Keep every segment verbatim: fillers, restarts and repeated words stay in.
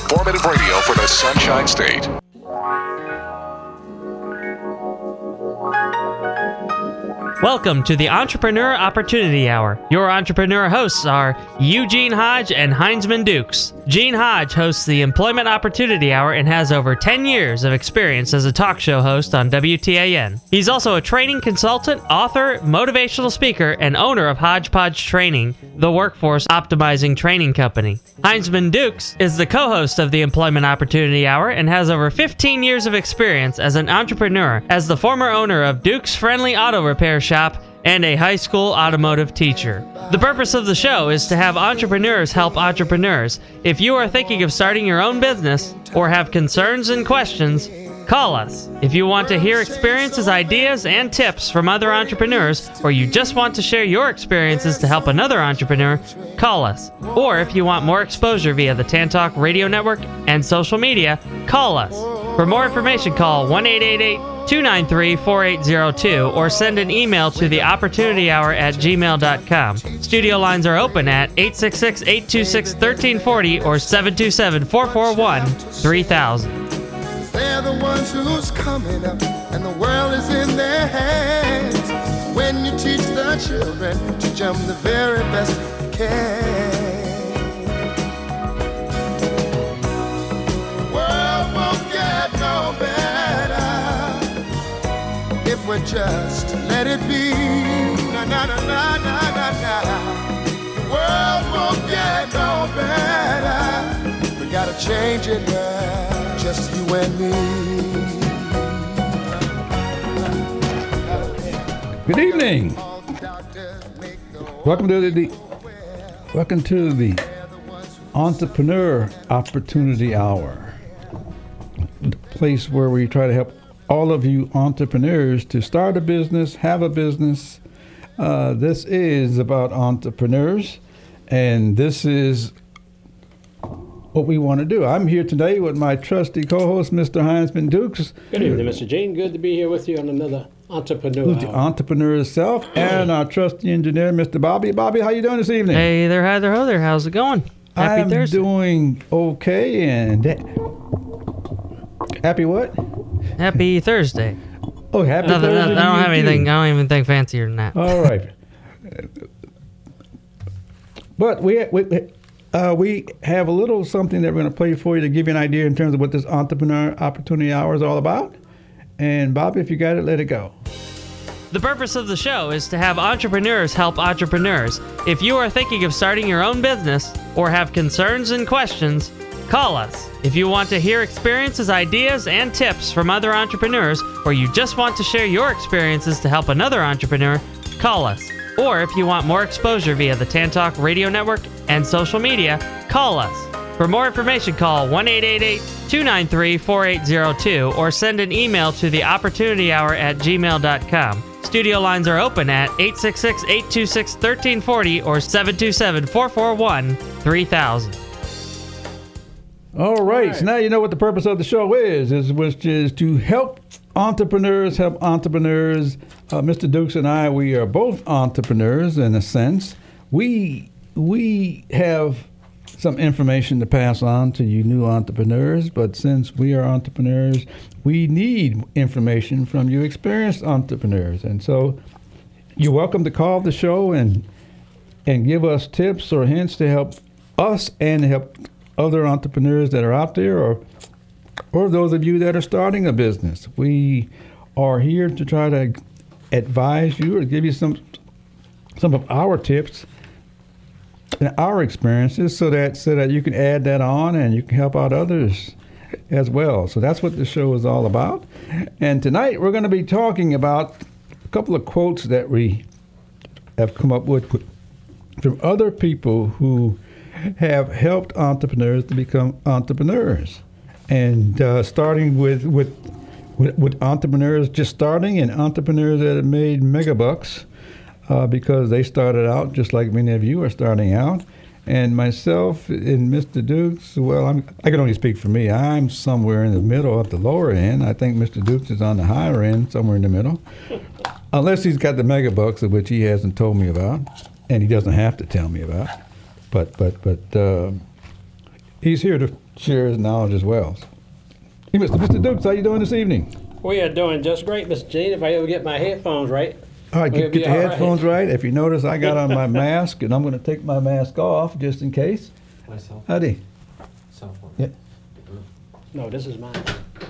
Informative radio for the Sunshine State. Welcome to the Entrepreneur Opportunity Hour. Your entrepreneur hosts are Eugene Hodge and Heinzman Dukes. Gene Hodge hosts the Employment Opportunity Hour and has over ten years of experience as a talk show host on W T A N. He's also a training consultant, author, motivational speaker, and owner of Hodgepodge Training, the workforce optimizing training company. Heinzman Dukes is the co-host of the Employment Opportunity Hour and has over fifteen years of experience as an entrepreneur, as the former owner of Duke's Friendly Auto Repair Shop and a high school automotive teacher. The purpose of the show is to have entrepreneurs help entrepreneurs. If you are thinking of starting your own business or have concerns and questions, call us. If you want to hear experiences, ideas, and tips from other entrepreneurs, or you just want to share your experiences to help another entrepreneur, call us. Or if you want more exposure via the Tantalk Radio Network and social media, call us. For more information, call one eight eight eight, two nine three, four eight zero two or send an email to the opportunity hour at gmail dot com. Studio lines are open at eight six six, eight two six, one three four zero or seven two seven, four four one, three thousand. They're the ones who's coming up, and the world is in their hands. When you teach the children to jump the very best you can. The world won't get no better if we just let it be. Na na na na na na na. The world won't get no better. We gotta change it now, just you and me. Good evening. Welcome to the welcome to the Entrepreneur Opportunity Hour, the place where we try to help all of you entrepreneurs to start a business, have a business. Uh, this is about entrepreneurs, and this is what we want to do. I'm here today with my trusty co-host, Mister Heinzman Dukes. Good evening, Mister Gene. Good to be here with you on another Entrepreneur Who's the Hour. entrepreneur itself, and our trusty engineer, Mister Bobby. Bobby, how you doing this evening? Hey there, hi there, ho there. How's it going? Happy I'm Thursday. doing okay, and that, happy what? Happy Thursday. Oh, happy Nothing, Thursday. nothing, to I don't you have too. anything. I don't even think fancier than that. All right. But we we uh, we have a little something that we're going to play for you to give you an idea in terms of what this Entrepreneur Opportunity Hour is all about. And Bobby, if you got it, let it go. The purpose of the show is to have entrepreneurs help entrepreneurs. If you are thinking of starting your own business or have concerns and questions, call us. If you want to hear experiences, ideas, and tips from other entrepreneurs, or you just want to share your experiences to help another entrepreneur, call us. Or if you want more exposure via the Tantalk Radio Network and social media, call us. For more information, call one eight eight eight, two nine three, four eight zero two or send an email to the opportunity hour at gmail dot com. Studio lines are open at eight six six, eight two six, one three four zero or seven two seven, four four one, three thousand. All right. So now you know what the purpose of the show is, is which is to help entrepreneurs help entrepreneurs. Uh, Mister Dukes and I, we are both entrepreneurs in a sense. We we have some information to pass on to you new entrepreneurs, but since we are entrepreneurs, we need information from you experienced entrepreneurs. And so you're welcome to call the show and and give us tips or hints to help us and help other entrepreneurs that are out there, or or those of you that are starting a business. We are here to try to advise you or give you some some of our tips and our experiences so that so that you can add that on and you can help out others as well. So that's what the show is all about. And tonight we're going to be talking about a couple of quotes that we have come up with from other people who have helped entrepreneurs to become entrepreneurs. And uh, starting with, with with with entrepreneurs just starting and entrepreneurs that have made megabucks uh, because they started out just like many of you are starting out. And myself and Mister Dukes, well, I'm, I can only speak for me. I'm somewhere in the middle at the lower end. I think Mister Dukes is on the higher end, somewhere in the middle. Unless he's got the megabucks, of which he hasn't told me about, and he doesn't have to tell me about. But but but uh, he's here to share his knowledge as well. Hey, Mister Mister Dukes, how you doing this evening? We are doing just great, Mister Gene. If I ever get my headphones right. All right, we'll get, get the all headphones right. right. If you notice, I got on my mask, and I'm going to take my mask off just in case. Myself. Howdy. Cell phone. Yeah. No, this is mine.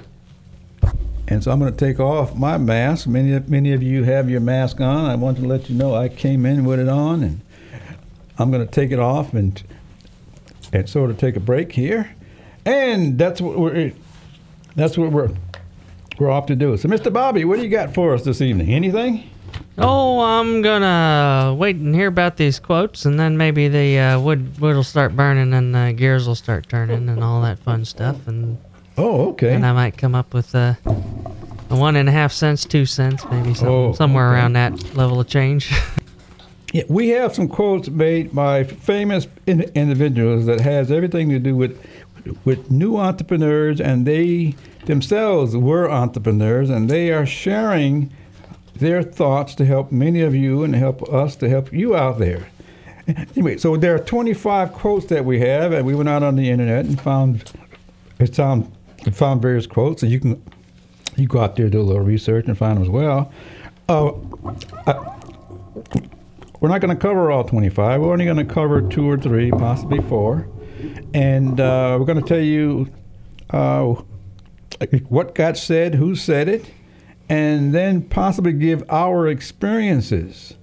And so I'm going to take off my mask. Many, many of you have your mask on. I want to let you know I came in with it on, and I'm going to take it off and and sort of take a break here. And that's what we're that's what we're we're off to do. So, Mister Bobby, what do you got for us this evening? Anything? Oh, I'm gonna wait and hear about these quotes, and then maybe the uh, wood wood will start burning, and the gears will start turning, and all that fun stuff, and Oh, okay. and I might come up with a, a one and a half cents, two cents, maybe some, Oh, somewhere okay. around that level of change. Yeah, we have some quotes made by famous in- individuals that has everything to do with with new entrepreneurs, and they themselves were entrepreneurs, and they are sharing their thoughts to help many of you and help us to help you out there. Anyway, so there are twenty-five quotes that we have, and we went out on the internet and found found found various quotes, and you can you go out there, do a little research, and find them as well. Uh, I, We're not going to cover all twenty-five. We're only going to cover two or three, possibly four. And uh, we're going to tell you uh, what got said, who said it, and then possibly give our experiences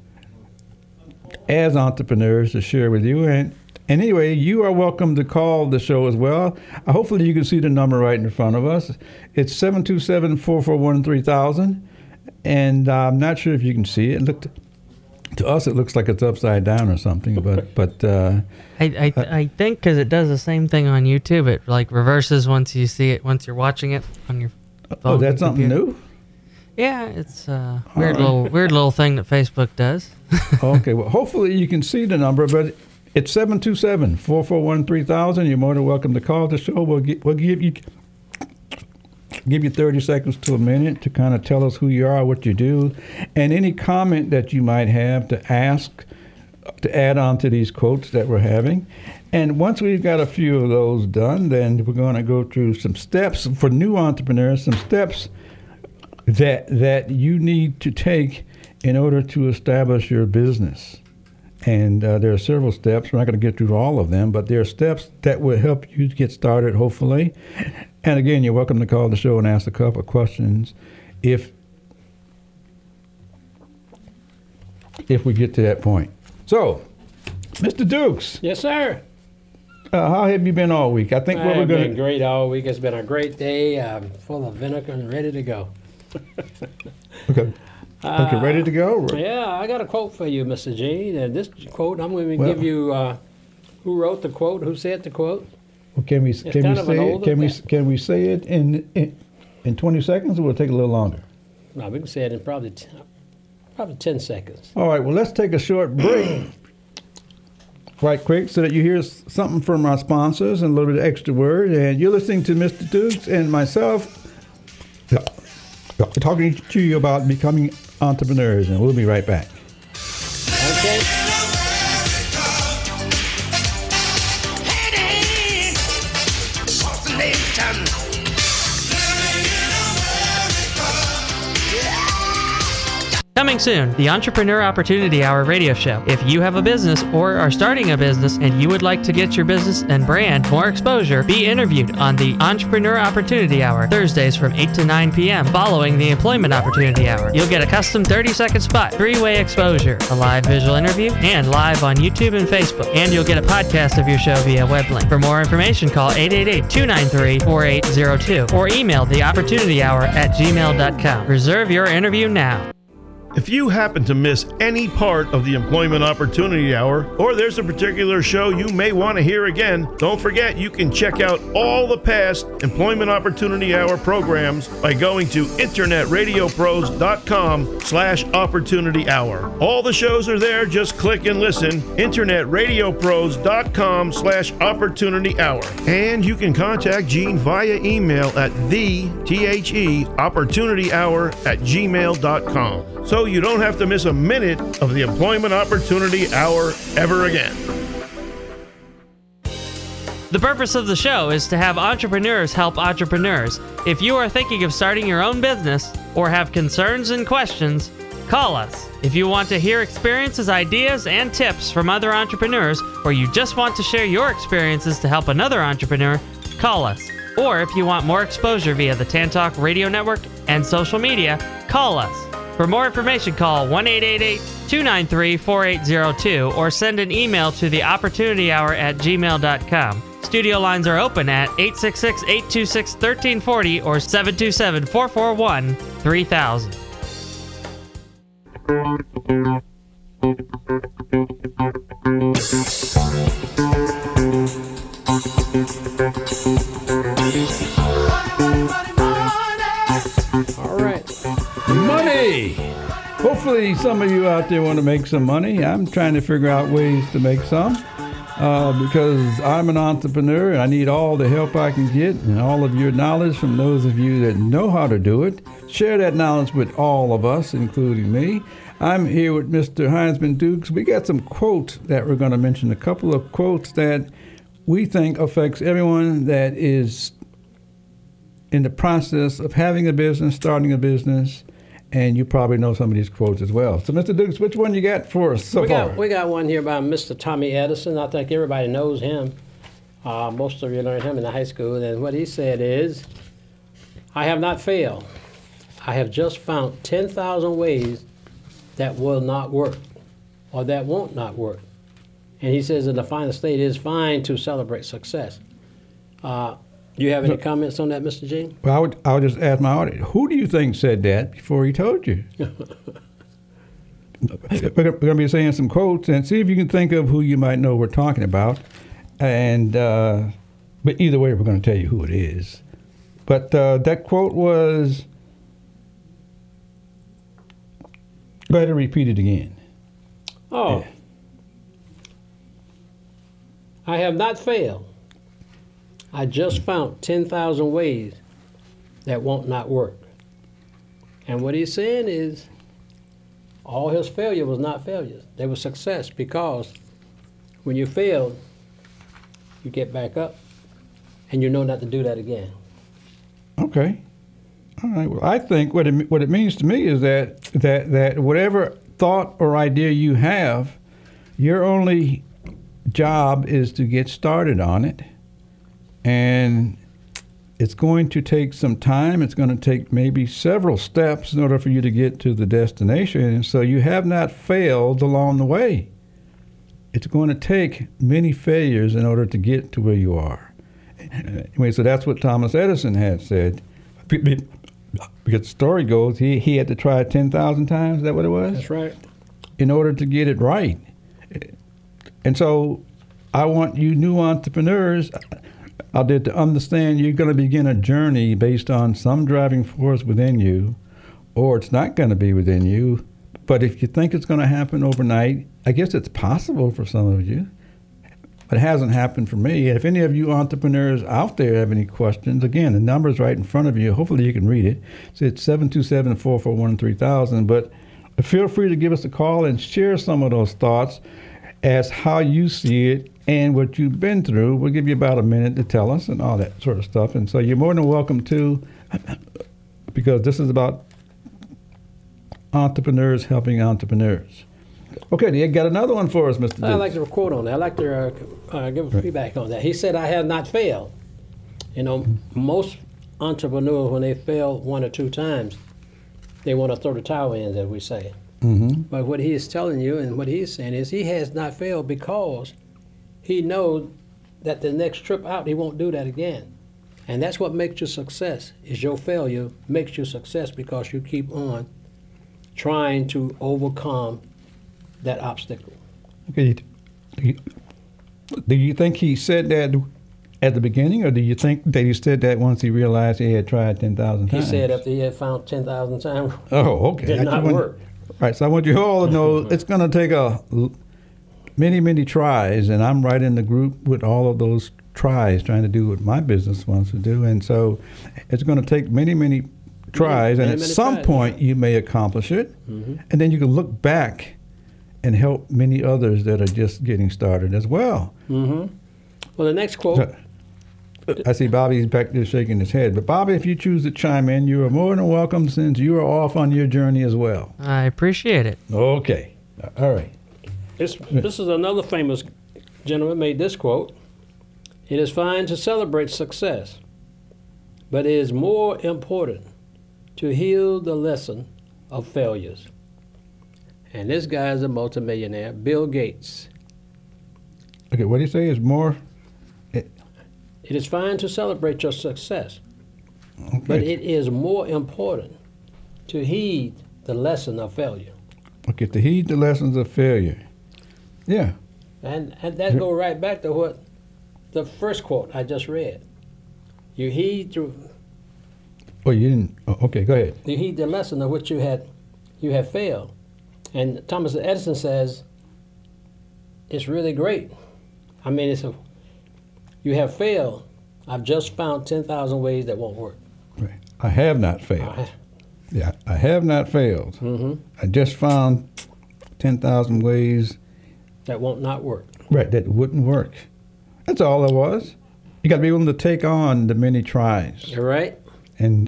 as entrepreneurs to share with you. And, and anyway, you are welcome to call the show as well. Uh, hopefully you can see the number right in front of us. It's seven two seven, four four one, three thousand. And uh, I'm not sure if you can see it. It looked... To us, it looks like it's upside down or something, but but uh, I I, I think because it does the same thing on YouTube. It like reverses once you see it, once you're watching it on your phone. oh, that's something computer. new. Yeah, it's a weird right. little weird little thing that Facebook does. Okay, well, hopefully you can see the number, but it's seven two seven, four four one, three thousand. You're more than welcome to call the show. We'll gi- we'll give you give you thirty seconds to a minute to kind of tell us who you are, what you do, and any comment that you might have to ask, to add on to these quotes that we're having. And once we've got a few of those done, then we're going to go through some steps for new entrepreneurs, some steps that that you need to take in order to establish your business. And uh, there are several steps. We're not going to get through all of them, but there are steps that will help you get started, hopefully. And again, you're welcome to call the show and ask a couple of questions if if we get to that point. So, Mister Dukes, Yes, sir. uh, how have you been all week? I think what we're I've going been to... great all week. It's been a great day. I'm full of vinegar and ready to go. Okay. Okay, ready to go? Yeah, I got a quote for you, Mister Gene. And this quote, I'm going to Well- give you uh, who wrote the quote, who said the quote. Well, can we can we kind of an say it? older Can we thing. can we say it in, in in twenty seconds, or will it take a little longer? No, we can say it in probably t- probably ten seconds. All right. Well, let's take a short break, right quick, so that you hear s- something from our sponsors and a little bit of extra word. And you're listening to Mister Dukes and myself talking to you about becoming entrepreneurs, and we'll be right back. Okay. Coming soon, the Entrepreneur Opportunity Hour radio show. If you have a business or are starting a business and you would like to get your business and brand more exposure, be interviewed on the Entrepreneur Opportunity Hour, Thursdays from eight to nine p.m. following the Employment Opportunity Hour. You'll get a custom thirty-second spot, three-way exposure, a live visual interview, and live on YouTube and Facebook. And you'll get a podcast of your show via web link. For more information, call eight eight eight, two nine three, four eight zero two or email the opportunity hour at gmail dot com. Reserve your interview now. If you happen to miss any part of the Employment Opportunity Hour, or there's a particular show you may want to hear again, don't forget you can check out all the past Employment Opportunity Hour programs by going to internetradiopros.com slash opportunity hour. All the shows are there, just click and listen, internetradiopros.com slash opportunity hour. And you can contact Gene via email at the, T H E, opportunity hour at gmail dot com. So you don't have to miss a minute of the Employment Opportunity Hour ever again. The purpose of the show is to have entrepreneurs help entrepreneurs. If you are thinking of starting your own business or have concerns and questions, call us. If you want to hear experiences, ideas, and tips from other entrepreneurs, or you just want to share your experiences to help another entrepreneur, call us. Or if you want more exposure via the Tantalk Radio Network and social media, call us. For more information, call one eight eight eight, two nine three, four eight zero two or send an email to the opportunity hour at gmail dot com. Studio lines are open at eight six six, eight two six, one three four zero or seven two seven, four four one, three thousand. All right. Money! Hopefully some of you out there want to make some money. I'm trying to figure out ways to make some uh, because I'm an entrepreneur and I need all the help I can get and all of your knowledge from those of you that know how to do it. Share that knowledge with all of us, including me. I'm here with Mister Heinzman Dukes. We got some quotes that we're going to mention, a couple of quotes that we think affects everyone that is in the process of having a business, starting a business, and you probably know some of these quotes as well. So, Mister Dukes, which one you got for us so we far? got we got one here by Mister Tommy Edison. I think everybody knows him. Uh, most of you learned him in the high school. And what he said is, "I have not failed. I have just found ten thousand ways that will not work, or that won't not work." And he says in the final state, it is fine to celebrate success. Uh, do you have any So, comments on that, Mister Gene? Well, I would, I would just ask my audience, who do you think said that before he told you? We're going to be saying some quotes and see if you can think of who you might know we're talking about. And uh, but either way, we're going to tell you who it is. But uh, that quote was, go ahead and repeat it again. Oh. Yeah. I have not failed. I just found ten thousand ways that won't not work. And what he's saying is, all his failure was not failures. They were success, because when you fail, you get back up and you know not to do that again. Okay. All right. Well, I think what it, what it means to me is that, that, that whatever thought or idea you have, your only job is to get started on it. And it's going to take some time. It's going to take maybe several steps in order for you to get to the destination. And so you have not failed along the way. It's going to take many failures in order to get to where you are. Anyway, so that's what Thomas Edison had said. Because the story goes, he, he had to try it ten thousand times. Is that what it was? That's right. In order to get it right. And so I want you new entrepreneurs out there to understand you're going to begin a journey based on some driving force within you, or it's not going to be within you. But if you think it's going to happen overnight, I guess it's possible for some of you, but it hasn't happened for me. If any of you entrepreneurs out there have any questions, again, the number's right in front of you. Hopefully you can read it. So it's seven two seven, four four one, three thousand. But feel free to give us a call and share some of those thoughts as how you see it and what you've been through. We'll give you about a minute to tell us and all that sort of stuff. And so you're more than welcome to, because this is about entrepreneurs helping entrepreneurs. Okay, you got another one for us, Mister Dukes. I'd like to quote on that. I'd like to uh, uh, give a feedback on that. He said, "I have not failed." You know, most entrepreneurs, when they fail one or two times, they want to throw the towel in, as we say. Mm-hmm. But what he is telling you and what he's saying is he has not failed because he knows that the next trip out, he won't do that again. And that's what makes you success, is your failure makes you success because you keep on trying to overcome that obstacle. Okay. Do you, do you think he said that at the beginning, or do you think that he said that once he realized he had tried ten thousand He times? said after he had found ten thousand times, Oh, okay. it did I not just want- work. Right, so I want you all to know it's going to take a l- many, many tries, and I'm right in the group with all of those tries, trying to do what my business wants to do, and so it's going to take many, many tries, many, and at many some tries, point yeah. you may accomplish it, Mm-hmm. and then you can look back and help many others that are just getting started as well. Mm-hmm. Well, the next quote. I see Bobby's back there shaking his head. But Bobby, if you choose to chime in, you are more than welcome since you are off on your journey as well. I appreciate it. Okay. All right. This, this is another famous gentleman made this quote. It is fine to celebrate success, but it is more important to heal the lesson of failures. And this guy is a multimillionaire, Bill Gates. Okay, what do you say is more? It is fine to celebrate your success, Okay. but it is more important to heed the lesson of failure. Okay, to heed the lessons of failure. Yeah. And, and that goes right back to what the first quote I just read. You heed through, Oh, you didn't. Oh, okay, go ahead. you heed the lesson of which you had you have failed. And Thomas Edison says it's really great. I mean, it's a, you have failed. I've just found ten thousand ways that won't work. Right. I have not failed. I- Yeah, I have not failed. Mhm. I just found ten thousand ways, That won't not work. right, that wouldn't work. That's all it was. You got to be willing to take on the many tries All right? and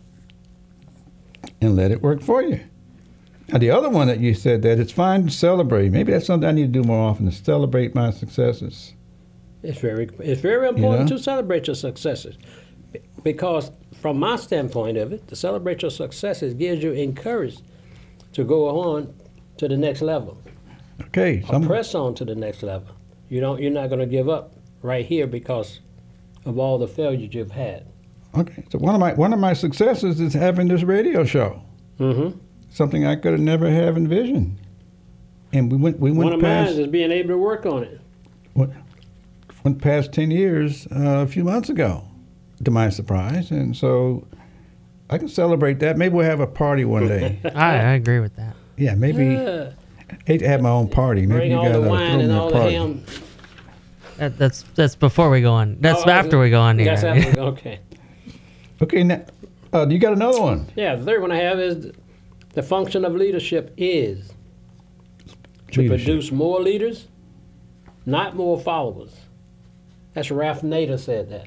and let it work for you. Now, the other one that you said that it's fine to celebrate. Maybe that's something I need to do more often, to celebrate my successes. It's very, it's very important know? to celebrate your successes, because from my standpoint of it, to celebrate your successes gives you encouraged to go on to the next level, Okay, or some, press on to the next level. You don't, you're not going to give up right here because of all the failures you've had. okay. So one of my one of my successes is having this radio show. Mm-hmm. Something I could have never have envisioned. And we went we went One of mine past is being able to work on it. went, went past ten years uh, a few months ago, to my surprise, and so I can celebrate that. Maybe we'll have a party one day. I, I agree with that. Yeah, maybe. Yeah. Hate to have my own party. Maybe Bring you all guys the ought to wine throw and me all a the party. ham. That, that's that's before we go on. That's Oh, after we go on here. That's after we go, okay. Okay, now, uh, you got another one. Yeah, the third one I have is the function of leadership is to Leadership. produce more leaders, not more followers. That's Ralph Nader said that.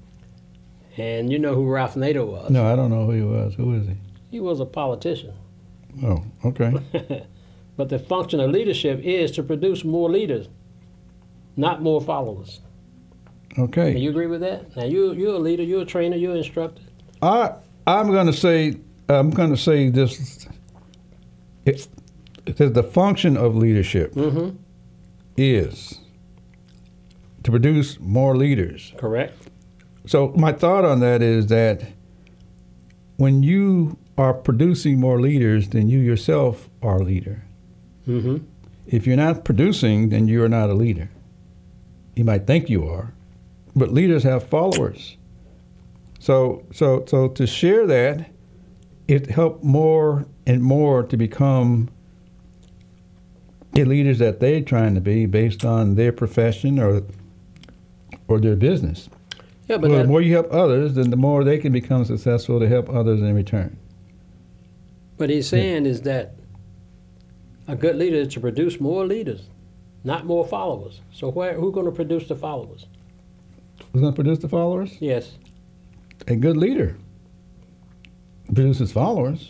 And you know who Ralph Nader was. No, I don't know who he was. Who is he? He was a politician. Oh, okay. But the function of leadership is to produce more leaders, not more followers. Do Okay. you agree with that? Now, you, you're a leader, you're a trainer, you're an instructor. I I'm going to say I'm going to say this. It, it says the function of leadership Mm-hmm. is to produce more leaders. Correct? So my thought on that is that when you are producing more leaders, then you yourself are a leader. Mm-hmm. If you're not producing, then you're not a leader. You might think you are, but leaders have followers. So so so to share that, it helped more and more to become the leaders that they're trying to be based on their profession or or their business. Yeah, but Well, that, the more you help others, then the more they can become successful to help others in return. what he's saying is that a good leader is to produce more leaders, not more followers. So where, who's going to produce the followers? Who's going to produce the followers? Yes. A good leader produces followers.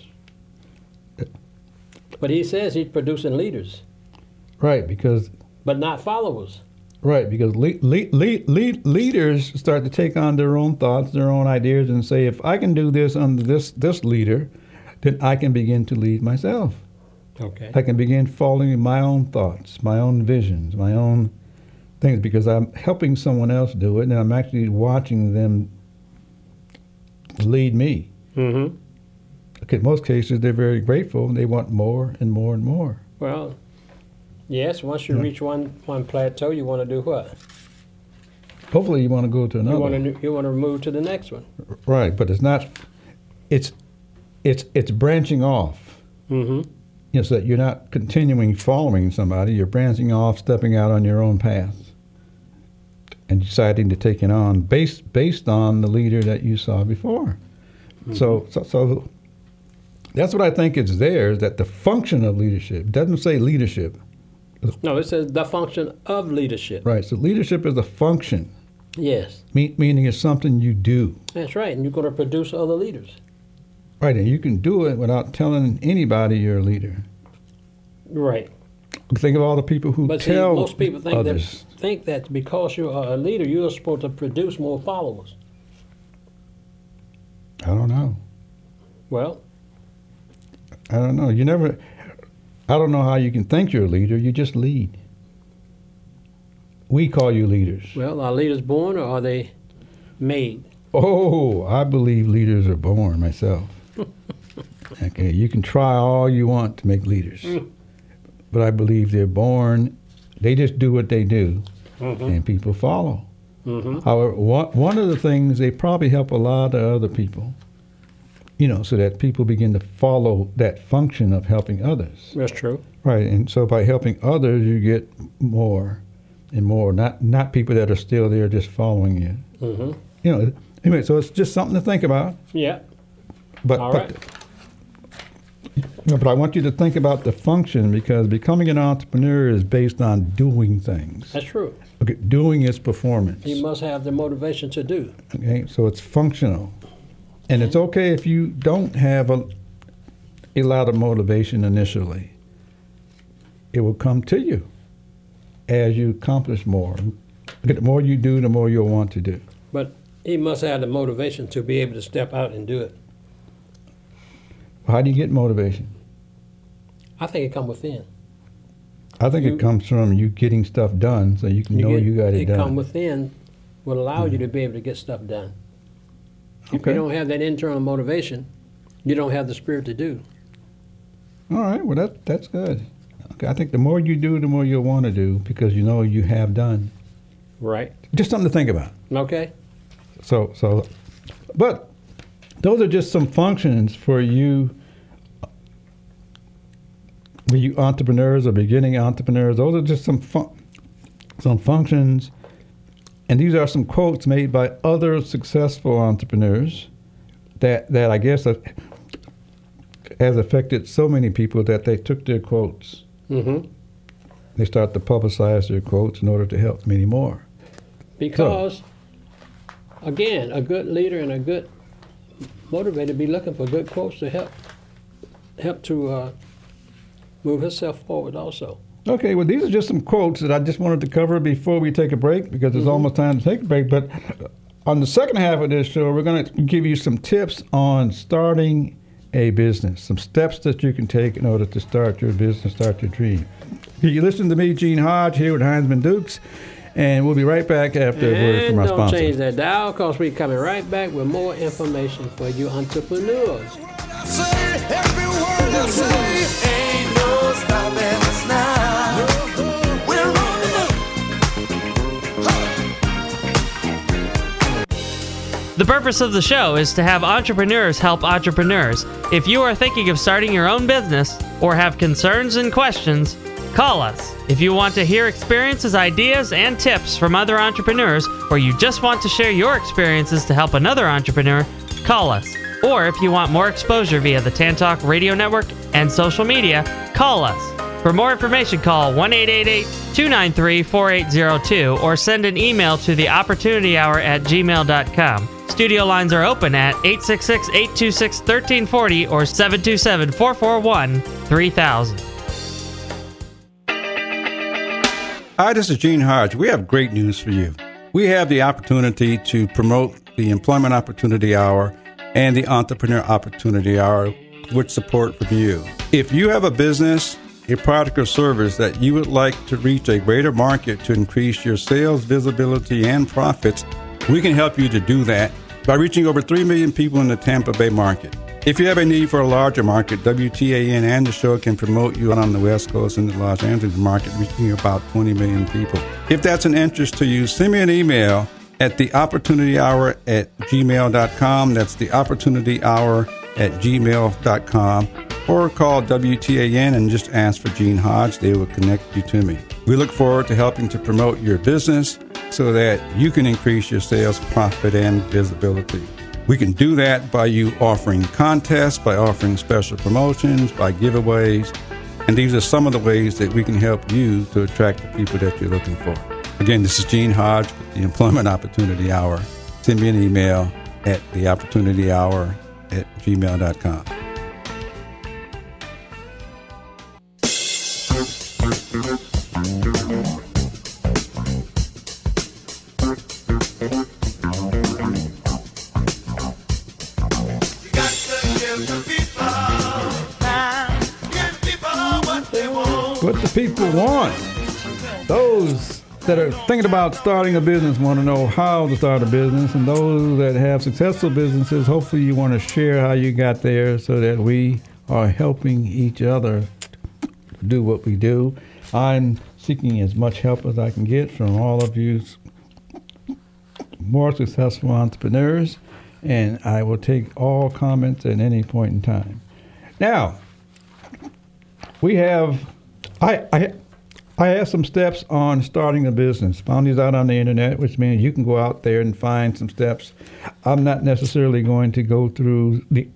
But he says he's producing leaders, Right, because but not followers. right because le- le- le- le- leaders start to take on their own thoughts, their own ideas, and say, if I can do this under this this leader, then I can begin to lead myself. Okay. I can begin following my own thoughts, my own visions, my own things, because I'm helping someone else do it, and I'm actually watching them lead me. Mm-hmm. Okay, in most cases, they're very grateful, and they want more and more and more. Well, yes, once you Yeah. reach one, one plateau, you want to do what? Hopefully, you want to go to another. You want to you want to move to the next one. Right, but it's not. It's it's it's branching off. Mm-hmm. You know, so that you're not continuing following somebody. You're branching off, stepping out on your own path, and deciding to take it on based based on the leader that you saw before. Mm-hmm. So so so that's what I think is there. Is that the function of leadership? It doesn't say leadership. No, it says the function of leadership. Right. So leadership is a function. Yes. Me- meaning it's something you do. That's right. And you're going to produce other leaders. Right. And you can do it without telling anybody you're a leader. Right. Think of all the people who But see, tell most people think others. that think that because you're a leader, you're supposed to produce more followers. I don't know. Well, I don't know. You never. I don't know how you can think you're a leader. You just lead. We call you leaders. well, are leaders born or are they made? Oh, I believe leaders are born myself. Okay, you can try all you want to make leaders, but I believe they're born. They just do what they do, Mm-hmm. and people follow. Mm-hmm. However, one, one of the things, they probably help a lot of other people, you know, so that people begin to follow that function of helping others. That's true. Right, and so by helping others, you get more and more, not not people that are still there just following you. Mm-hmm. You know, anyway, so it's just something to think about. Yeah. But, All but, right. you know, but I want you to think about the function, because becoming an entrepreneur is based on doing things. That's true. Okay, doing is performance. You must have the motivation to do. Okay, so it's functional. And it's okay if you don't have a, a lot of motivation initially. It will come to you as you accomplish more. The more you do, the more you'll want to do. But he must have the motivation to be able to step out and do it. How do you get motivation? I think it comes within. I think You- it comes from you getting stuff done, so you can know get- you got it, it done. come within will allow you to be able to get stuff done. If Okay. you don't have that internal motivation, you don't have the spirit to do. All right, well, that, that's good. Okay, I think the more you do, the more you'll want to do, because you know you have done. Right. Just something to think about. Okay. So, so, but those are just some functions for you, for you entrepreneurs or beginning entrepreneurs. Those are just some fun, some functions, and these are some quotes made by other successful entrepreneurs that that I guess have, has affected so many people that they took their quotes. Mm-hmm. They start to publicize their quotes in order to help many more. Because, again, a good leader and a good motivator be looking for good quotes to help help to uh, move himself forward also. Okay, well, these are just some quotes that I just wanted to cover before we take a break, because it's Mhm. almost time to take a break. But on the second half of this show, we're going to give you some tips on starting a business, some steps that you can take in order to start your business, start your dream. You listen to me, Gene Hodge, here with Heinzman Dukes, and we'll be right back after a word And from our don't sponsor. change that dial, because we're coming right back with more information for you entrepreneurs. I say, every word I say, ain't no stopping us now. We're rolling up. The purpose of the show is to have entrepreneurs help entrepreneurs. If you are thinking of starting your own business or have concerns and questions, call us. If you want to hear experiences, ideas, and tips from other entrepreneurs, or you just want to share your experiences to help another entrepreneur, call us. Or if you want more exposure via the Tantalk Radio Network and social media, call us. For more information, call one eight eight eight, two nine three, four eight zero two or send an email to the opportunity hour at gmail dot com. Studio lines are open at eight six six, eight two six, one three four zero or seven two seven, four four one, three thousand. Hi, this is Gene Hodge. We have great news for you. We have the opportunity to promote the Employment Opportunity Hour and the Entrepreneur Opportunity Hour with support from you. If you have a business, a product or service that you would like to reach a greater market to increase your sales, visibility, and profits, we can help you to do that by reaching over three million people in the Tampa Bay market. If you have a need for a larger market, W T A N and the show can promote you on the West Coast and the Los Angeles market, reaching about twenty million people. If that's an interest to you, send me an email at the opportunity hour at gmail dot com. That's the opportunity hour at gmail dot com. Or call W T A N and just ask for Gene Hodge. They will connect you to me. We look forward to helping to promote your business so that you can increase your sales, profit, and visibility. We can do that by you offering contests, by offering special promotions, by giveaways, And these are some of the ways that we can help you to attract the people that you're looking for. Again, this is Gene Hodge with the Employment Opportunity Hour. Send me an email at the opportunity hour at gmail dot com. What the people want. Those that are thinking about starting a business want to know how to start a business, and those that have successful businesses, hopefully you want to share how you got there so that we are helping each other do what we do. I'm seeking as much help as I can get from all of you more successful entrepreneurs, and I will take all comments at any point in time. Now, we have, I, I, I have some steps on starting a business. Found these out on the internet, which means you can go out there and find some steps. I'm not necessarily going to go through the,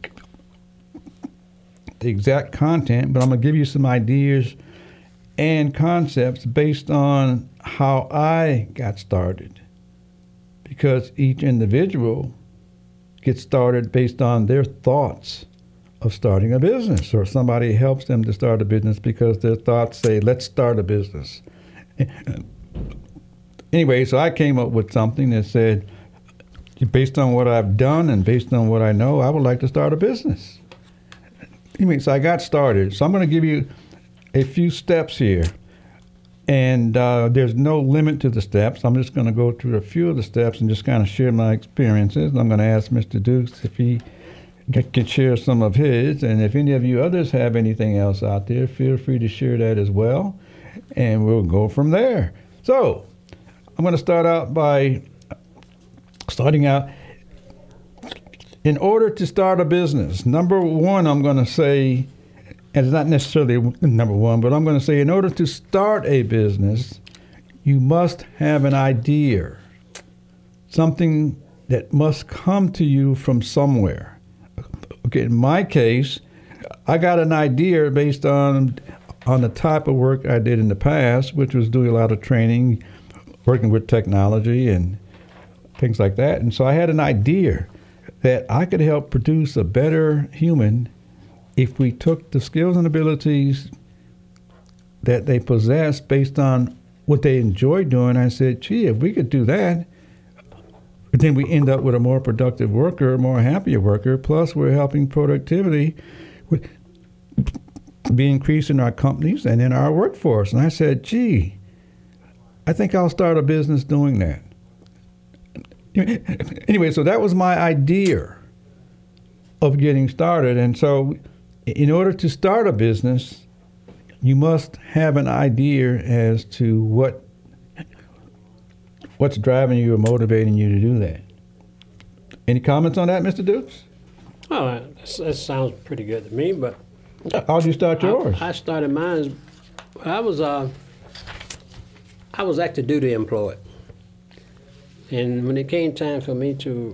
the exact content, but I'm going to give you some ideas and concepts based on how I got started. Because each individual gets started based on their thoughts of starting a business, or somebody helps them to start a business because their thoughts say, let's start a business. Anyway, so I came up with something that said, based on what I've done and based on what I know, I would like to start a business. Anyway, so I got started. So I'm going to give you a few steps here. And uh, there's no limit to the steps. I'm just going to go through a few of the steps and just kind of share my experiences. I'm going to ask Mister Dukes if he can share some of his, and if any of you others have anything else out there, feel free to share that as well, and we'll go from there. So, I'm going to start out by starting out. In order to start a business, number one, I'm going to say, and it's not necessarily number one, but I'm going to say in order to start a business, you must have an idea, something that must come to you from somewhere. Okay, in my case, I got an idea based on on the type of work I did in the past, which was doing a lot of training, working with technology and things like that. And so I had an idea that I could help produce a better human if we took the skills and abilities that they possess based on what they enjoy doing. I said, gee, if we could do that, then we end up with a more productive worker, a more happier worker, plus we're helping productivity be increased in our companies and in our workforce. And I said, gee, I think I'll start a business doing that. Anyway, so that was my idea of getting started. And so in order to start a business, you must have an idea as to what What's driving you or motivating you to do that? Any comments on that, Mister Dukes? Oh, that, that sounds pretty good to me, but... How'd you start yours? I, I started mine, I was, uh, I was active duty employed. And when it came time for me to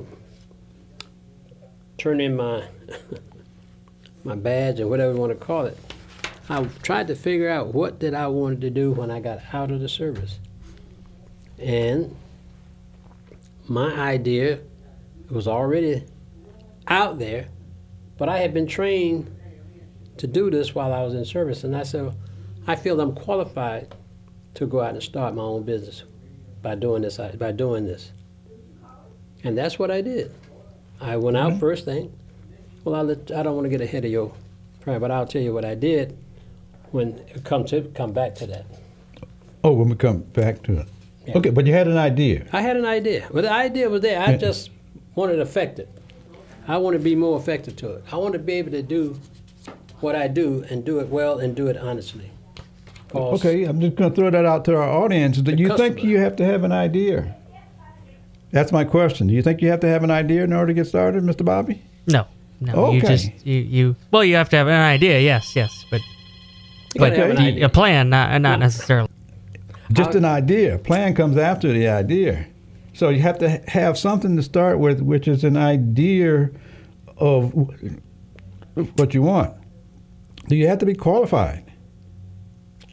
turn in my, my badge or whatever you want to call it, I tried to figure out what did I wanted to do when I got out of the service. And my idea was already out there, but I had been trained to do this while I was in service. And I said, I feel I'm qualified to go out and start my own business by doing this. By doing this. And that's what I did. I went out first thing. Well, I, let, I don't want to get ahead of your prayer, but I'll tell you what I did when it come to come back to that. Oh, when we come back to it. Yeah. Okay, but you had an idea. I had an idea. Well, the idea was there. I just wanted to affect it. I want to be more effective to it. I want to be able to do what I do and do it well and do it honestly. Cause okay, I'm just going to throw that out to our audience. Do you customer. think you have to have an idea? That's my question. Do you think you have to have an idea in order to get started, Mister Bobby? No, no. Okay. You just you, you well, you have to have an idea. Yes, yes, but You gotta but have an the- idea. a plan, not not necessarily. Just an idea. Plan comes after the idea. So you have to ha- have something to start with, which is an idea of w- what you want. Do you have to be qualified?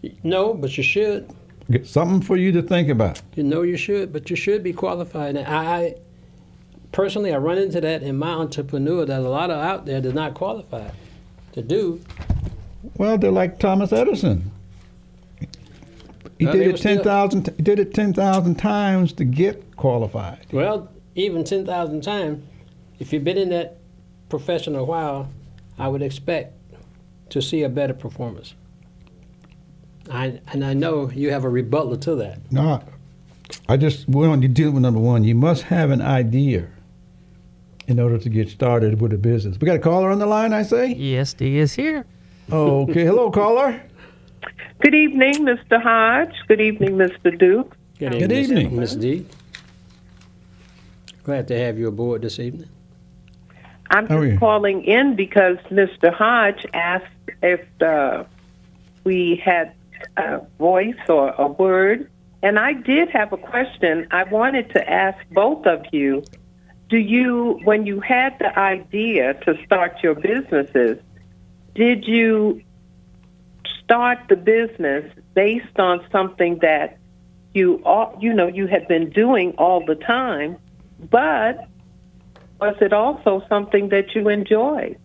No, but you should. Get something for you to think about. You know you should, but you should be qualified. And I, I personally, I run into that in my entrepreneur that a lot of out there that's not qualified to do. Well, they're like Thomas Edison. He Well, did they it were ten still- thousand. He did it ten thousand times to get qualified. Well, even ten thousand times, if you've been in that profession a while, I would expect to see a better performance. I, and I know you have a rebuttal to that. No, I just want you deal with number one. You must have an idea in order to get started with a business. We got a caller on the line, I say. Yes, D is here. Okay, hello, caller. Good evening, Mister Hodge. Good evening, Mister Duke. Good Good evening. Miss D. Glad to have you aboard this evening. I'm How are you? just calling in because Mister Hodge asked if uh, we had a voice or a word, and I did have a question. I wanted to ask both of you, do you, when you had the idea to start your businesses, did you start the business based on something that you all, you know, you had been doing all the time, but was it also something that you enjoyed?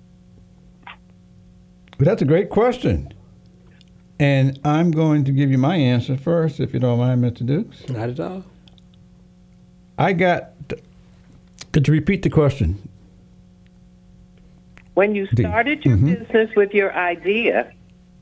Well, that's a great question. And I'm going to give you my answer first, if you don't mind, Mister Dukes. Not at all. I got. Could you repeat the question? When you D. started your Mhm. business with your idea,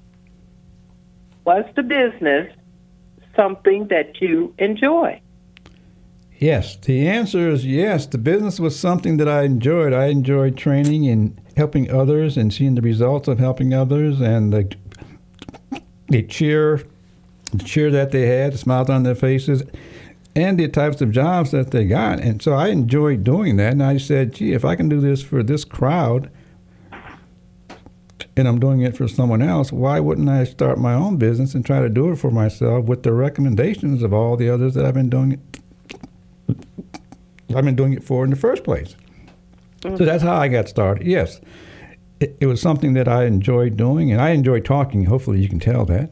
was the business something that you enjoy? Yes. The answer is yes. The business was something that I enjoyed. I enjoyed training and helping others and seeing the results of helping others and the, the cheer, the cheer that they had, the smiles on their faces, and the types of jobs that they got. And so I enjoyed doing that. And I said, gee, if I can do this for this crowd and I'm doing it for someone else, why wouldn't I start my own business and try to do it for myself with the recommendations of all the others that I've been doing it I've been doing it for in the first place. So that's how I got started. Yes, it, it was something that I enjoyed doing, and I enjoy talking. Hopefully you can tell that.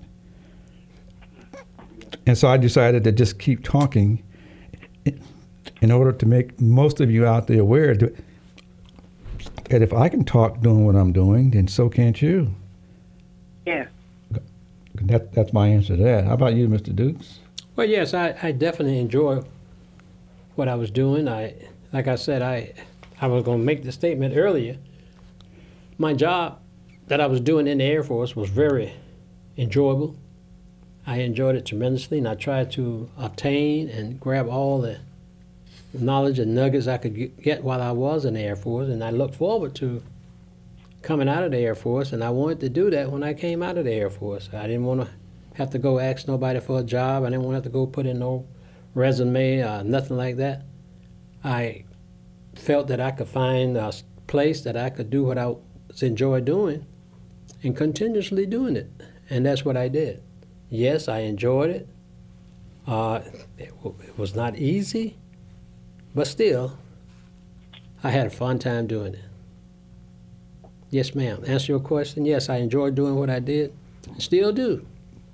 And so I decided to just keep talking in order to make most of you out there aware that if I can talk doing what I'm doing, then so can't you. Yeah. That, that's my answer to that. How about you, Mister Dukes? Well, yes, I, I definitely enjoy what I was doing. I, like I said, I, I was going to make the statement earlier. My job that I was doing in the Air Force was very enjoyable. I enjoyed it tremendously, and I tried to obtain and grab all the knowledge and nuggets I could get while I was in the Air Force, and I looked forward to coming out of the Air Force, and I wanted to do that when I came out of the Air Force. I didn't want to have to go ask nobody for a job. I didn't want to have to go put in no resume or nothing like that. I felt that I could find a place that I could do what I enjoy doing and continuously doing it, and that's what I did. Yes, I enjoyed it. Uh, it, w- it was not easy, but still, I had a fun time doing it. Yes, ma'am. Answer your question. Yes, I enjoyed doing what I did and still do.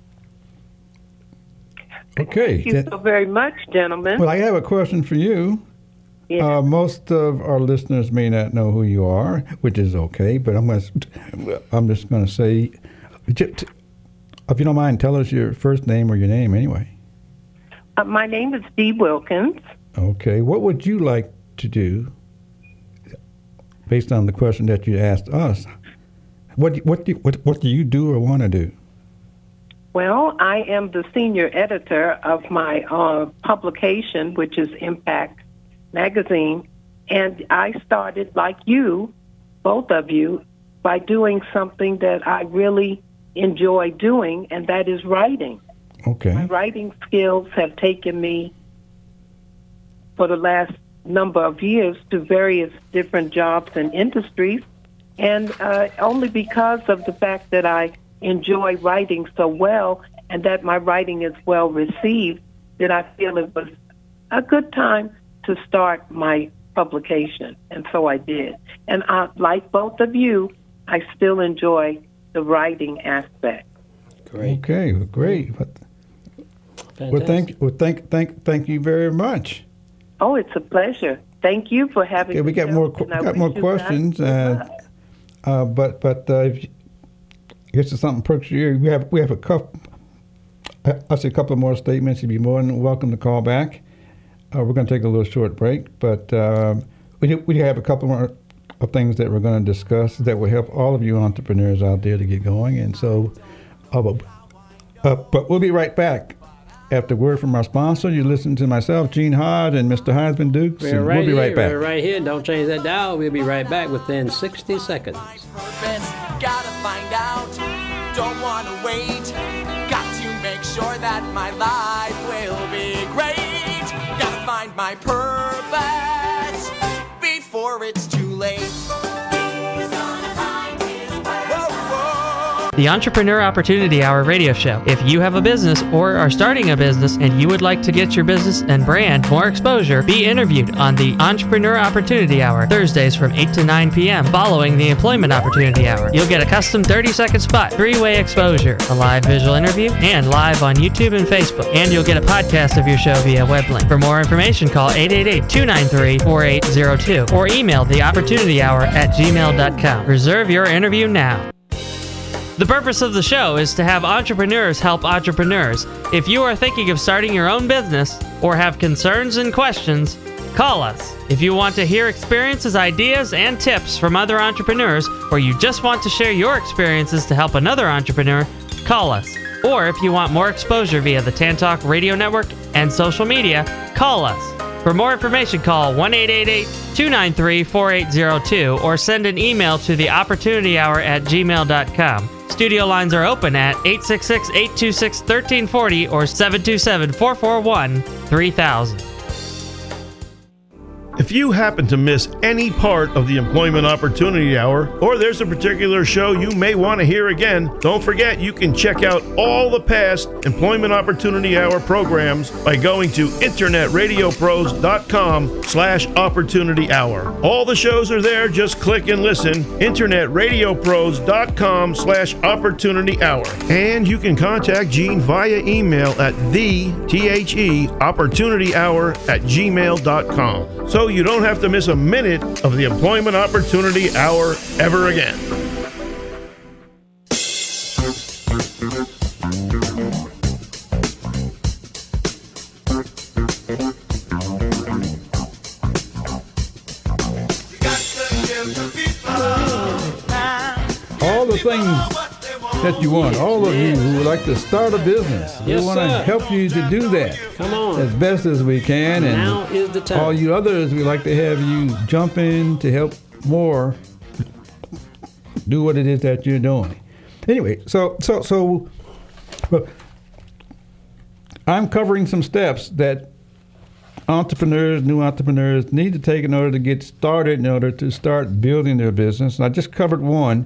Okay. Thank you that- so very much, gentlemen. well, I have a question for you. Yeah. Uh, most of our listeners may not know who you are, which is okay. But I'm going to, I'm just going to say, j- if you don't mind, tell us your first name or your name anyway. Uh, my name is Dee Wilkins. Okay. What would you like to do, based on the question that you asked us? What what do, what what do you do or want to do? Well, I am the senior editor of my uh, publication, which is Impact Magazine, and I started, like you, both of you, by doing something that I really enjoy doing, and that is writing. Okay. My writing skills have taken me for the last number of years to various different jobs and industries, and uh, only because of the fact that I enjoy writing so well and that my writing is well received, that I feel it was a good time to start my publication, and so I did. And I, like both of you, I still enjoy the writing aspect. Great. Okay, well, great. Well, Fantastic. thank, well, thank, thank, thank you very much. Oh, it's a pleasure. Thank you for having Okay, we me. got more, and I got wish more you questions. guys Uh, good luck. uh, but, but uh, if you, I guess it's something perks you. We have, we have a couple. I see a couple of more statements. You'd be more than welcome to call back. Uh, we're going to take a little short break, but um, we do, we have a couple more of things that we're going to discuss that will help all of you entrepreneurs out there to get going. And so, uh, but, uh, but we'll be right back after word from our sponsor. You listen to myself, Gene Hodge, and Mister Heisman Dukes. We're and right we'll be here. right back. We're right here. Don't change that dial. We'll be right back within sixty seconds. Purpose, gotta find out, don't wanna wait, got to make sure that my life will be great, gotta find my purpose before it's too late. He's gonna find his purpose. Whoa, whoa. The Entrepreneur Opportunity Hour radio show. If you have a business or are starting a business and you would like to get your business and brand more exposure, be interviewed on the Entrepreneur Opportunity Hour, Thursdays from eight to nine p.m. following the Employment Opportunity Hour. You'll get a custom thirty-second spot, three-way exposure, a live visual interview, and live on YouTube and Facebook. And you'll get a podcast of your show via web link. For more information, call eight eight eight, two nine three, four eight zero two or email the opportunity hour at gmail dot com. Reserve your interview now. The purpose of the show is to have entrepreneurs help entrepreneurs. If you are thinking of starting your own business or have concerns and questions, call us. If you want to hear experiences, ideas, and tips from other entrepreneurs, or you just want to share your experiences to help another entrepreneur, call us. Or if you want more exposure via the Tantalk Radio Network and social media, call us. For more information, call one eight eight eight, two nine three, four eight zero two or send an email to the opportunity hour at gmail dot com. Studio lines are open at eight six six, eight two six, one three four zero or seven two seven, four four one, three thousand. If you happen to miss any part of the Employment Opportunity Hour, or there's a particular show you may want to hear again, don't forget you can check out all the past Employment Opportunity Hour programs by going to internet radio pros dot com slash opportunity hour. All the shows are there, just click and listen, internet radio pros dot com slash opportunity hour. And you can contact Gene via email at the, T H E, opportunity hour at gmail dot com. So you don't have to miss a minute of the Employment Opportunity Hour ever again. All the things that you want, all of you who would like to start a business, Yes, we want to sir. help you to do that. Come on. As best as we can. And Now is the time. all you others, we like to have you jump in to help more do what it is that you're doing. Anyway, so so so well, I'm covering some steps that entrepreneurs, new entrepreneurs need to take in order to get started, in order to start building their business. And I just covered one,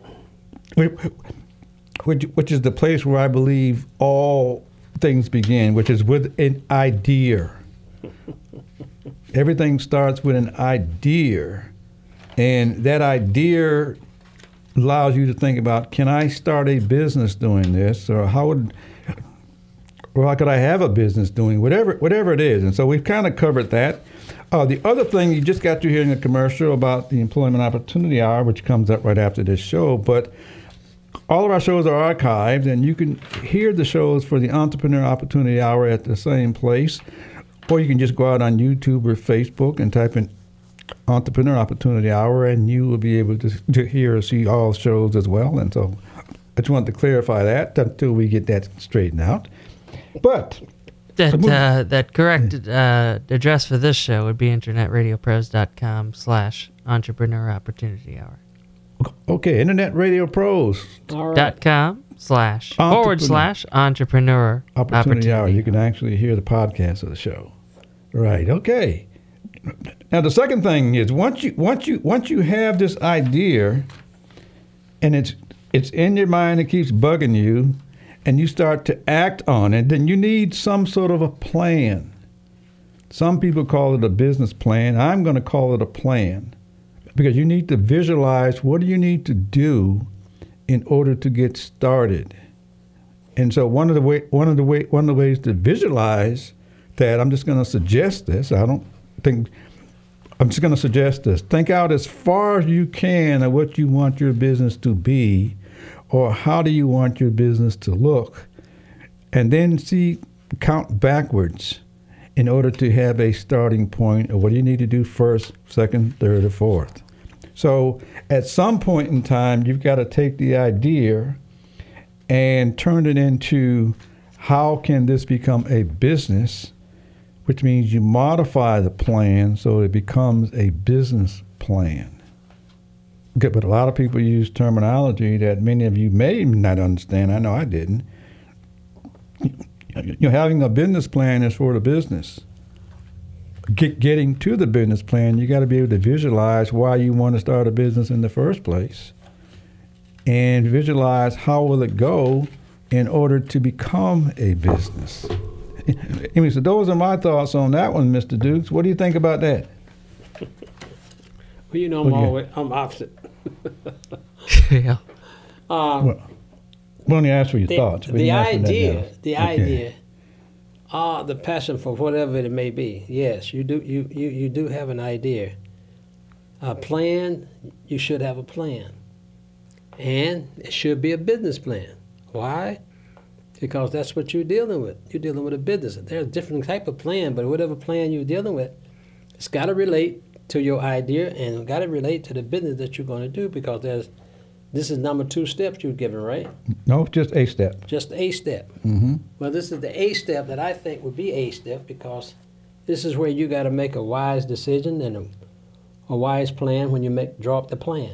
which, which is the place where I believe all things begin, which is with an idea. Everything starts with an idea, and that idea allows you to think about, can I start a business doing this, or how would, or how could I have a business doing whatever, whatever it is. And so we've kind of covered that. Uh, the other thing, you just got to hear in the commercial about the Employment Opportunity Hour, which comes up right after this show, but all of our shows are archived, and you can hear the shows for the Entrepreneur Opportunity Hour at the same place, or you can just go out on YouTube or Facebook and type in Entrepreneur Opportunity Hour, and you will be able to, to hear or see all shows as well. And so I just wanted to clarify that until we get that straightened out. But That uh, that correct uh, address for this show would be internet radio pros dot com slash entrepreneur opportunity hour. Okay, Internet Radio Pros All right. Dot com slash forward Entrepreneur. slash entrepreneur Opportunity Hour. You can actually hear the podcast of the show. Right. Okay. Now the second thing is once you once you once you have this idea, and it's it's in your mind, it keeps bugging you, and you start to act on it, then you need some sort of a plan. Some people call it a business plan. I'm going to call it a plan, because you need to visualize what do you need to do in order to get started. And so one of the way, one of the way, one of the ways to visualize that, I'm just going to suggest this. I don't think I'm just going to suggest this. Think out as far as you can of what you want your business to be, or how do you want your business to look, and then see count backwards in order to have a starting point of what do you need to do first, second, third, or fourth. So at some point in time, you've got to take the idea and turn it into how can this become a business, which means you modify the plan so it becomes a business plan. Okay, but a lot of people use terminology that many of you may not understand. I know I didn't. You know, having a business plan is for the business. Get, getting to the business plan, you got to be able to visualize why you want to start a business in the first place, and visualize how will it go in order to become a business. Anyway, so those are my thoughts on that one, Mister Dukes. What do you think about that? Well, you know, I'm What do you- always I'm opposite. yeah. Um, Well, we only asked for your the, thoughts. We the didn't ask for nothing idea, else. the Okay. idea, uh, the passion for whatever it may be. Yes, you do. You, you, you do have an idea. A plan. You should have a plan, and it should be a business plan. Why? Because that's what you're dealing with. You're dealing with a business. There's a different type of plan, but whatever plan you're dealing with, it's got to relate to your idea and got to relate to the business that you're going to do, because there's this is number two steps you're given, right? No, just a step. Just a step. Mm-hmm. Well, this is the A step that I think would be a step, because this is where you got to make a wise decision and a, a wise plan when you make draw up the plan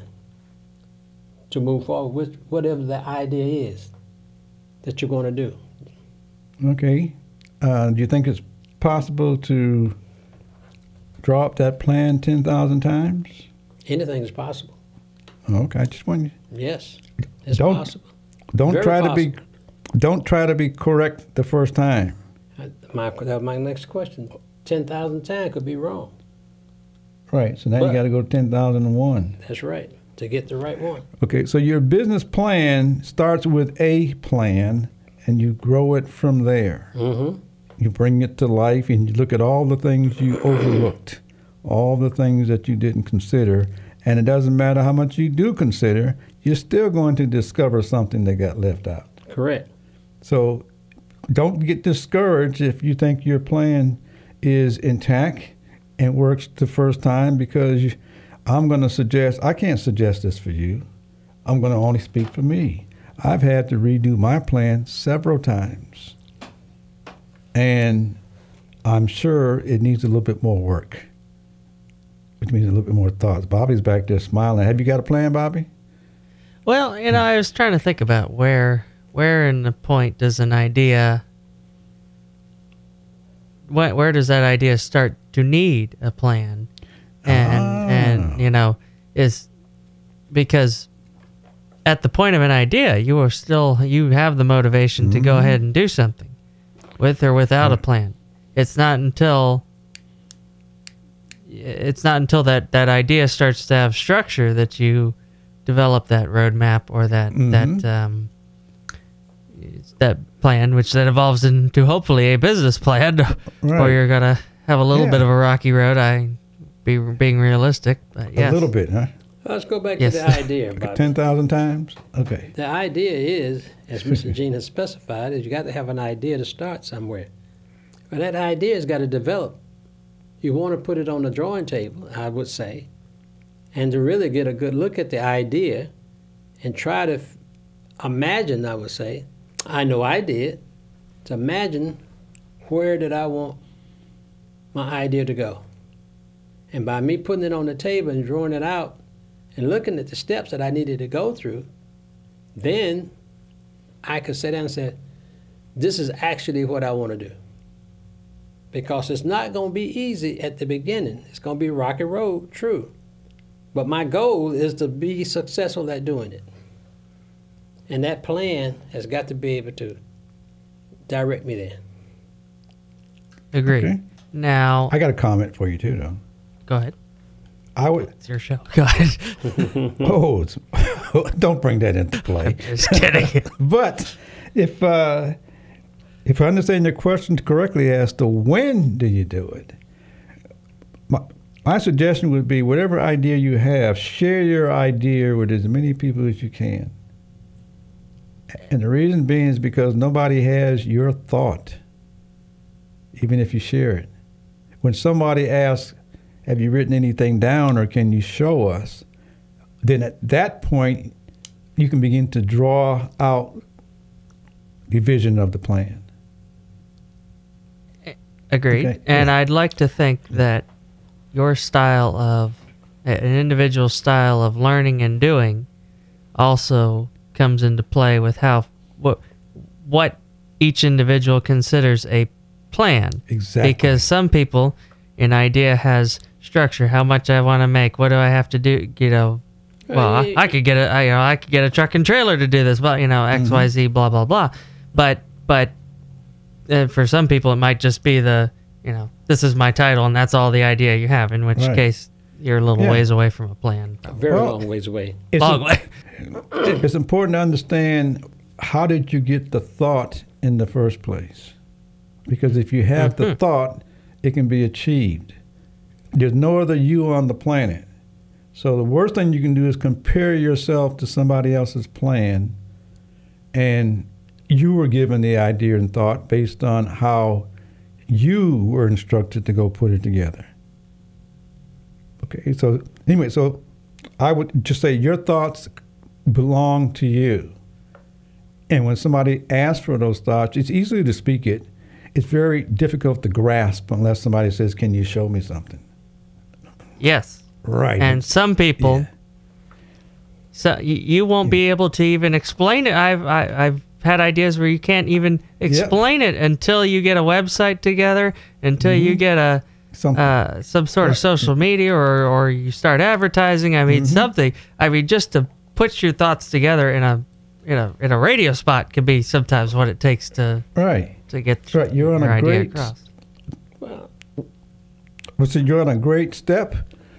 to move forward with whatever the idea is that you're going to do. Okay. Uh, do you think it's possible to draw up that plan ten thousand times? Anything is possible. Okay, I just want you. Yes, it's Don't- possible. Don't Very try to be, don't try to be correct the first time. Uh, My, that was my next question. ten thousand times could be wrong. Right. So now you But- got to go ten thousand and one. That's right, to get the right one. Okay. So your business plan starts with a plan, and you grow it from there. Mm-hmm. You bring it to life, and you look at all the things you overlooked, all the things that you didn't consider. And it doesn't matter how much you do consider, you're still going to discover something that got left out. Correct. So don't get discouraged if you think your plan is intact and works the first time, because you, I'm going to suggest, I can't suggest this for you. I'm going to only speak for me. I've had to redo my plan several times. And I'm sure it needs a little bit more work, which means a little bit more thoughts. Bobby's back there smiling. Have you got a plan, Bobby? Well, you know, I was trying to think about where, where in the point does an idea, where, where does that idea start to need a plan, and Ah. and you know, is because at the point of an idea, you are still you have the motivation to go ahead and do something, with or without a plan. It's not until it's not until that, that idea starts to have structure that you develop that roadmap or that Mhm. that um, that plan, which then evolves into hopefully a business plan, or Right. you're gonna have a little Yeah. bit of a rocky road. I be being realistic, but yes. A little bit, huh? Let's go back Yes. to the idea. Bobby. ten thousand times? Okay. The idea is, as Mister Gene has specified, is you got to have an idea to start somewhere. And that idea has got to develop. You want to put it on the drawing table, I would say, and to really get a good look at the idea and try to f- imagine, I would say, I know I did, to imagine where did I want my idea to go. And by me putting it on the table and drawing it out and looking at the steps that I needed to go through, then I could sit down and say, this is actually what I want to do. Because it's not going to be easy at the beginning. It's going to be rocky road, true. But my goal is to be successful at doing it. And that plan has got to be able to direct me there. Agreed. Okay. Now, I got a comment for you, too, though. go ahead. I would. It's your show. Go ahead. Oh, it's, don't bring that into play. Just kidding. But if uh, if I understand your question correctly as to when do you do it, my, my suggestion would be whatever idea you have, share your idea with as many people as you can. And the reason being is because nobody has your thought, even if you share it. When somebody asks, have you written anything down or can you show us? Then at that point, you can begin to draw out the vision of the plan. Agreed. Okay. And Yeah. I'd like to think that your style of, an individual style of learning and doing also comes into play with how, what, what each individual considers a plan. Exactly. Because some people, an idea has structure. How much I want to make? What do I have to do? You know, well, I, I could get a, I, you know, I could get a truck and trailer to do this. But you know, X, Y, Z, blah, blah, blah. But, but uh, for some people, it might just be the, you know, this is my title, and that's all the idea you have. In which Right. case, you're a little Yeah. ways away from a plan. A very Well, long ways away. It's, Long way. it's important to understand how did you get the thought in the first place? Because if you have the thought, it can be achieved. There's no other you on the planet. So the worst thing you can do is compare yourself to somebody else's plan, and you were given the idea and thought based on how you were instructed to go put it together. Okay, so anyway, so I would just say your thoughts belong to you. And when somebody asks for those thoughts, it's easy to speak it. It's very difficult to grasp unless somebody says, can you show me something? Yes. Right. And some people, Yeah. so you, you won't be able to even explain it. I've I, I've had ideas where you can't even explain it until you get a website together, until you get a Some- uh, some sort of social media, or or you start advertising. I mean something. I mean just to put your thoughts together in a in a in a radio spot can be sometimes what it takes to Right. to get That's right. You're on your a idea great across. Well, Well, so you're on a great step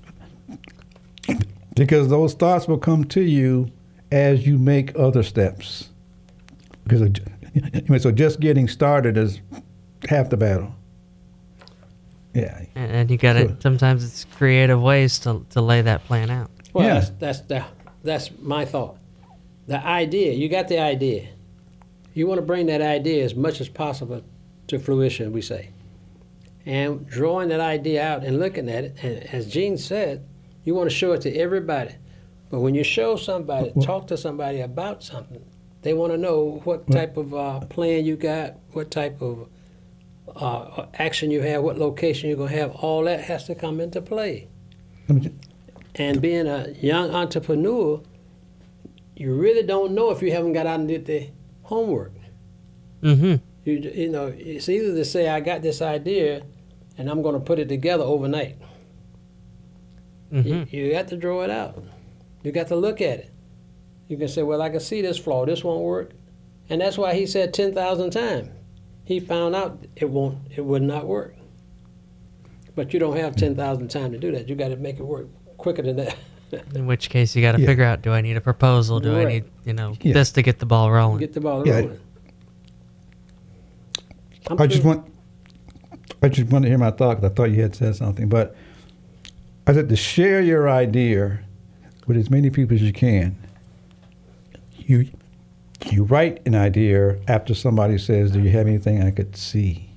because those thoughts will come to you as you make other steps. Because of, anyway, so just getting started is half the battle. Yeah. And, and you got to Sure. sometimes it's creative ways to to lay that plan out. well Yeah. that's, that's the that's my thought. The idea, you got the idea. You want to bring that idea as much as possible to fruition, we say. And drawing that idea out and looking at it, and as Gene said, you want to show it to everybody. But when you show somebody, talk to somebody about something, they want to know what type of uh, plan you got, what type of uh, action you have, what location you're going to have. All that has to come into play. Let me ju- And being a young entrepreneur, you really don't know if you haven't got out and did the homework. Mm-hmm. You, you know, it's either to say, I got this idea and I'm going to put it together overnight. Mm-hmm. You, you got to draw it out. You got to look at it. You can say, well, I can see this flaw. This won't work. And that's why he said ten thousand times. He found out it won't, it would not work. But you don't have ten thousand times to do that. You got to make it work quicker than that. In which case, you got to Yeah. figure out: do I need a proposal? Do I Right. need, you know, Yeah. this to get the ball rolling? Get the ball Yeah. rolling. I'm I just through. want, I just want to hear my thought because I thought you had said something. But I said to share your idea with as many people as you can. You, you write an idea after somebody says, "Do you have anything I could see?"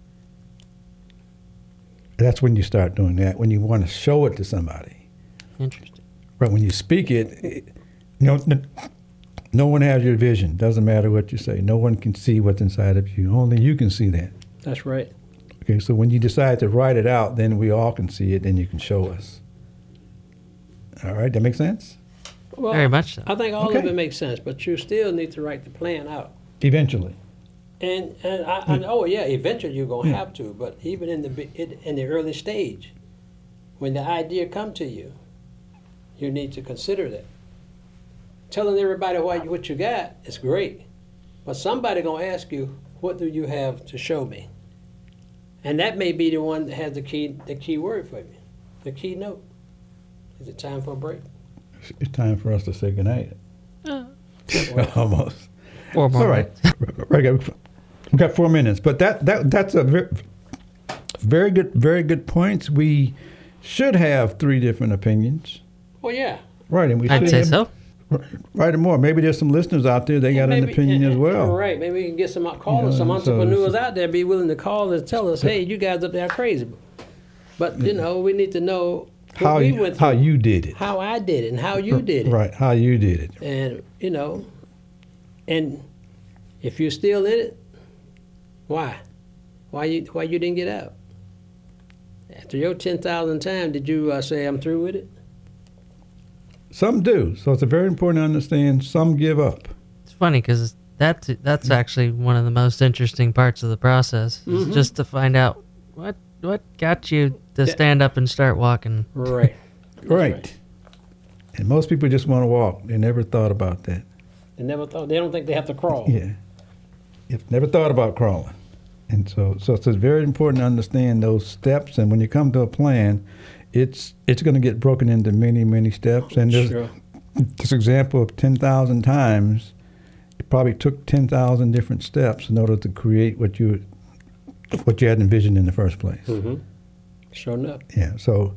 That's when you start doing that. When you want to show it to somebody, Interesting. right? When you speak it, it no, no, no one has your vision. Doesn't matter what you say. No one can see what's inside of you. Only you can see that. That's right. Okay, so when you decide to write it out, then we all can see it, and you can show us. All right, that makes sense? Well, Very much so. I think all of Okay. it makes sense, but you still need to write the plan out. Eventually. And and I, I oh yeah, eventually you're gonna have to. But even in the be- in, in the early stage, when the idea come to you, you need to consider that. Telling everybody what you, what you got is great, but somebody gonna ask you, what do you have to show me? And that may be the one that has the key the key word for you, the key note. Is it time for a break? It's time for us to say goodnight. Uh, Almost. Four more All right. right. We got four minutes, but that, that that's a very, very good, very good points. We should have three different opinions. Well, yeah. Right, and we I'd should say have, so. Right, and more. Maybe there's some listeners out there. They got Maybe- an opinion yeah, as well. Right. Maybe we can get some callers, Yeah, some so- entrepreneurs out there be willing to call and tell us, hey, you guys up there are crazy. But, you know, we need to know what How we you, went through, how you did it. how I did it, and how you did it. Right, how you did it. And, you know, and if you're still in it, why? Why you why you didn't get out? After your ten thousand times, did you uh, say, I'm through with it? Some do. So it's very important to understand some give up. It's funny because that's that's actually one of the most interesting parts of the process, is Mhm. just to find out what what got you to Yeah. stand up and start walking. Right. Right. right. And most people just want to walk. They never thought about that. They never thought, they don't think they have to crawl. Yeah. You've never thought about crawling. And so, so it's very important to understand those steps. And when you come to a plan, it's it's going to get broken into many, many steps. And there's Sure. this example of ten thousand times, it probably took ten thousand different steps in order to create what you what you had envisioned in the first place. Mm-hmm. Sure enough. Yeah. So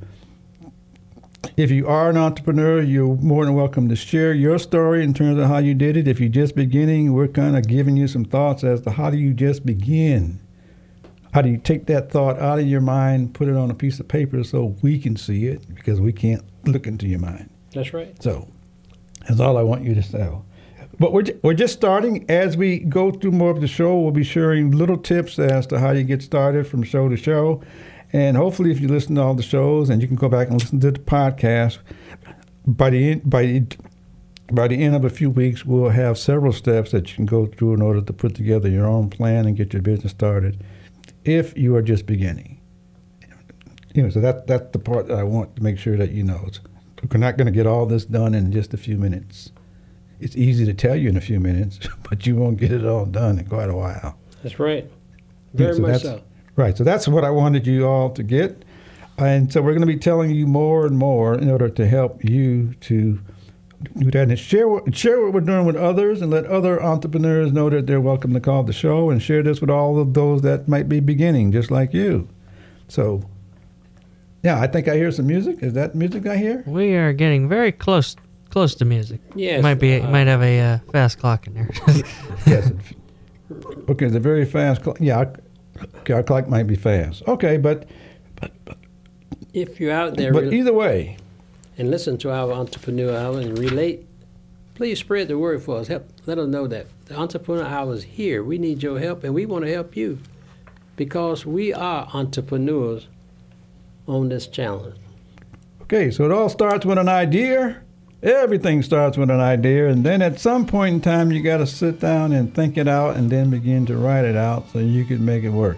if you are an entrepreneur, you're more than welcome to share your story in terms of how you did it. If you're just beginning, we're kind of giving you some thoughts as to how do you just begin? How do you take that thought out of your mind, put it on a piece of paper so we can see it, because we can't look into your mind. That's right. So that's all I want you to say. But we're, ju- we're just starting. As we go through more of the show, we'll be sharing little tips as to how you get started from show to show. And hopefully, if you listen to all the shows, and you can go back and listen to the podcast, by the end, by, by the end of a few weeks, we'll have several steps that you can go through in order to put together your own plan and get your business started if you are just beginning. You know, so that, that's the part that I want to make sure that you know. It's, we're not going to get all this done in just a few minutes. It's easy to tell you in a few minutes, but you won't get it all done in quite a while. That's right. Very Yeah, so much that's- so. Right, so that's what I wanted you all to get. And so we're going to be telling you more and more in order to help you to do that and share what, share what we're doing with others, and let other entrepreneurs know that they're welcome to call the show, and share this with all of those that might be beginning, just like you. So, yeah, I think I hear some music. Is that music I hear? We are getting very close close to music. Yes, might be uh, might have a uh, fast clock in there. Yes. Okay, it's a very fast clock. Yeah, our- okay, our clock might be fast. Okay, but but, but, If you're out there but re- either way, and listen to our Entrepreneur Hour and relate, please spread the word for us. Help, let us know that the Entrepreneur Hour is here. We need your help, and we want to help you, because we are entrepreneurs on this challenge. okay, so it all starts with an idea. Everything starts with an idea, and then at some point in time, you got to sit down and think it out, and then begin to write it out so you can make it work.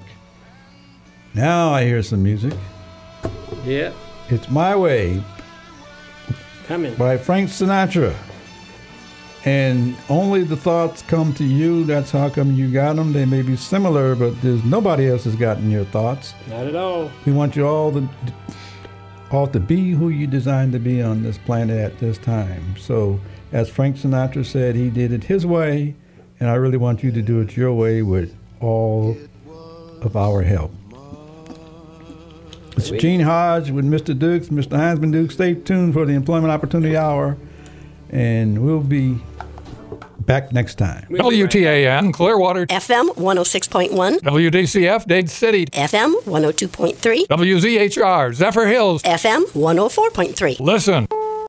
Now I hear some music. Yeah, It's My Way coming. by Frank Sinatra. And only the thoughts come to you. That's how come you got them. They may be similar, but there's nobody else has gotten your thoughts. Not at all. We want you all to all to be who you designed to be on this planet at this time. So, as Frank Sinatra said, he did it his way, and I really want you to do it your way with all of our help. It's Gene Hodge with Mister Dukes, Mister Heinzman Dukes. Stay tuned for the Employment Opportunity Hour, and we'll be back next time. W T A N, Clearwater. F M one oh six point one. W D C F, Dade City. F M one oh two point three. W Z H R, Zephyr Hills. F M one oh four point three. Listen.